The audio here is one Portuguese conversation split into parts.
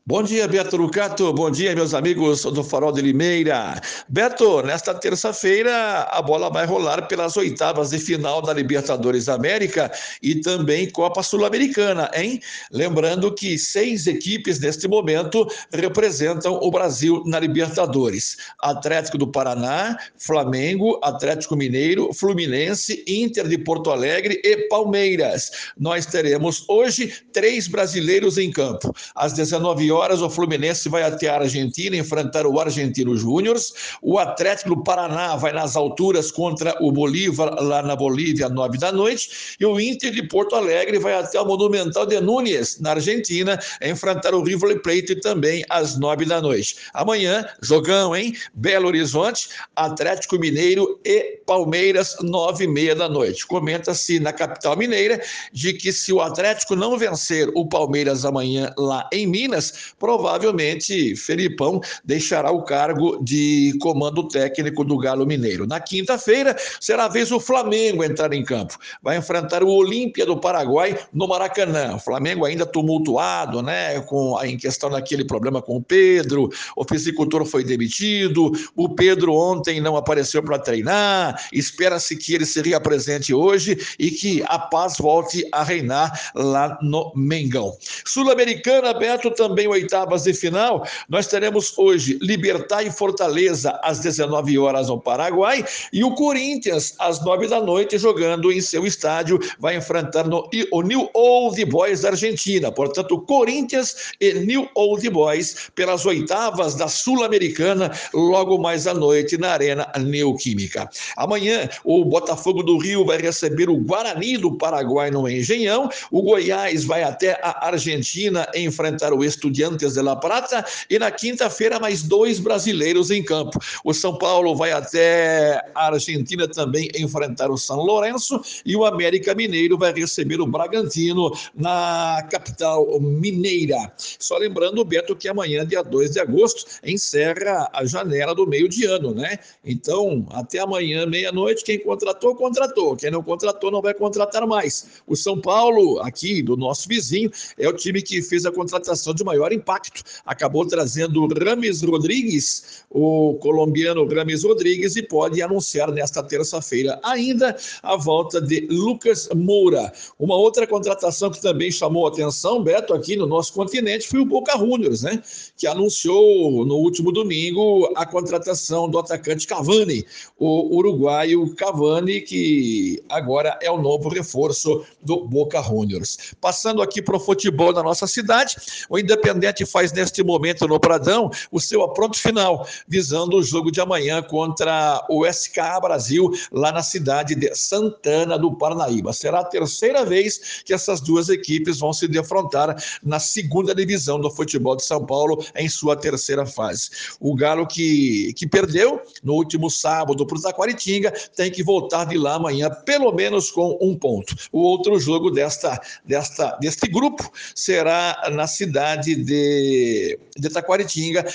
Bom dia, Beto Lucato. Bom dia, meus amigos do Farol de Limeira. Beto, nesta terça-feira a bola vai rolar pelas oitavas de final da Libertadores América e também Copa Sul-Americana, hein? Lembrando que 6 equipes neste momento representam o Brasil na Libertadores: Atlético do Paraná, Flamengo, Atlético Mineiro, Fluminense, Inter de Porto Alegre e Palmeiras. Nós teremos hoje 3 brasileiros em campo. Às 19 horas, o Fluminense vai até a Argentina enfrentar o Argentino Júnior. O Atlético do Paraná vai nas alturas contra o Bolívar, lá na Bolívia, às 9 da noite. E o Inter de Porto Alegre vai até o Monumental de Núñez, na Argentina, enfrentar o River Plate também às 9 da noite. Amanhã, jogão, hein? Belo Horizonte, Atlético Mineiro e Palmeiras, 9h30 da noite. Comenta-se na capital mineira de que se o Atlético não vencer o Palmeiras amanhã lá em Minas, provavelmente Felipão deixará o cargo de comando técnico do Galo Mineiro. Na quinta-feira, será a vez o Flamengo entrar em campo. Vai enfrentar o Olímpia do Paraguai no Maracanã. O Flamengo ainda tumultuado, né, em questão daquele problema com o Pedro. O fisicultor foi demitido. O Pedro ontem não apareceu para treinar. Espera-se que ele se reapresente hoje e que a paz volte a reinar lá no Mengão. Sul-Americana, Beto, também oitavas de final. Nós teremos hoje Libertad e Fortaleza às 19 horas no Paraguai e o Corinthians às 9 da noite jogando em seu estádio vai enfrentar o New Old Boys da Argentina. Portanto, Corinthians e New Old Boys pelas oitavas da Sul-Americana logo mais à noite na Arena Neoquímica. Amanhã o Botafogo do Rio vai receber o Guarani do Paraguai no Engenhão. O Goiás vai até a Argentina enfrentar o Estudiantes de La Plata e na quinta-feira mais 2 brasileiros em campo. O São Paulo vai até a Argentina também enfrentar o São Lourenço e o América Mineiro vai receber o Bragantino na capital mineira. Só lembrando, Beto, que amanhã, dia 2 de agosto, encerra a janela do meio de ano, né? Então, até amanhã, meia-noite, quem contratou, contratou. Quem não contratou, não vai contratar mais. O São Paulo, aqui do nosso vizinho, é o time que fez a contratação de maior impacto. Acabou trazendo Rames Rodrigues, o colombiano Rames Rodrigues, e pode anunciar nesta terça-feira ainda a volta de Lucas Moura. Uma outra contratação que também chamou a atenção, Beto, aqui no nosso continente, foi o Boca Juniors, né? Que anunciou no último domingo a contratação do atacante Cavani, o uruguaio Cavani, que agora é o novo reforço do Boca Juniors. Passando aqui para o futebol da nossa cidade, o Independente faz neste momento no Pradão o seu apronto final, visando o jogo de amanhã contra o SKA Brasil, lá na cidade de Santana do Parnaíba. Será a terceira vez que essas duas equipes vão se defrontar na segunda divisão do futebol de São Paulo em sua terceira fase. O Galo que perdeu no último sábado para o Taquaritinga tem que voltar de lá amanhã pelo menos com 1 ponto. O outro jogo deste grupo será na cidade de Taquaritinga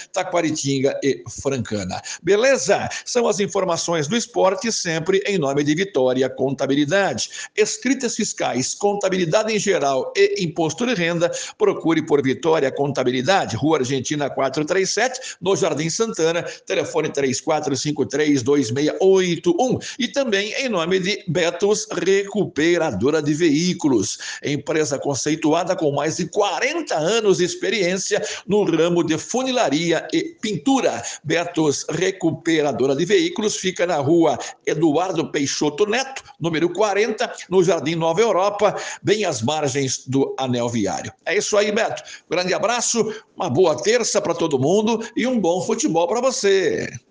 e Francana. Beleza? São as informações do esporte, sempre em nome de Vitória Contabilidade. Escritas fiscais, contabilidade em geral e imposto de renda, procure por Vitória Contabilidade, Rua Argentina 437, no Jardim Santana, telefone 34532681. E também em nome de Betos Recuperadora de Veículos, empresa conceituada com mais de 40 anos de experiência no ramo de funilaria e pintura. Betos Recuperadora de Veículos fica na rua Eduardo Peixoto Neto, número 40, no Jardim Nova Europa, bem às margens do Anel Viário. É isso aí, Beto. Grande abraço, uma boa terça para todo mundo e um bom futebol para você.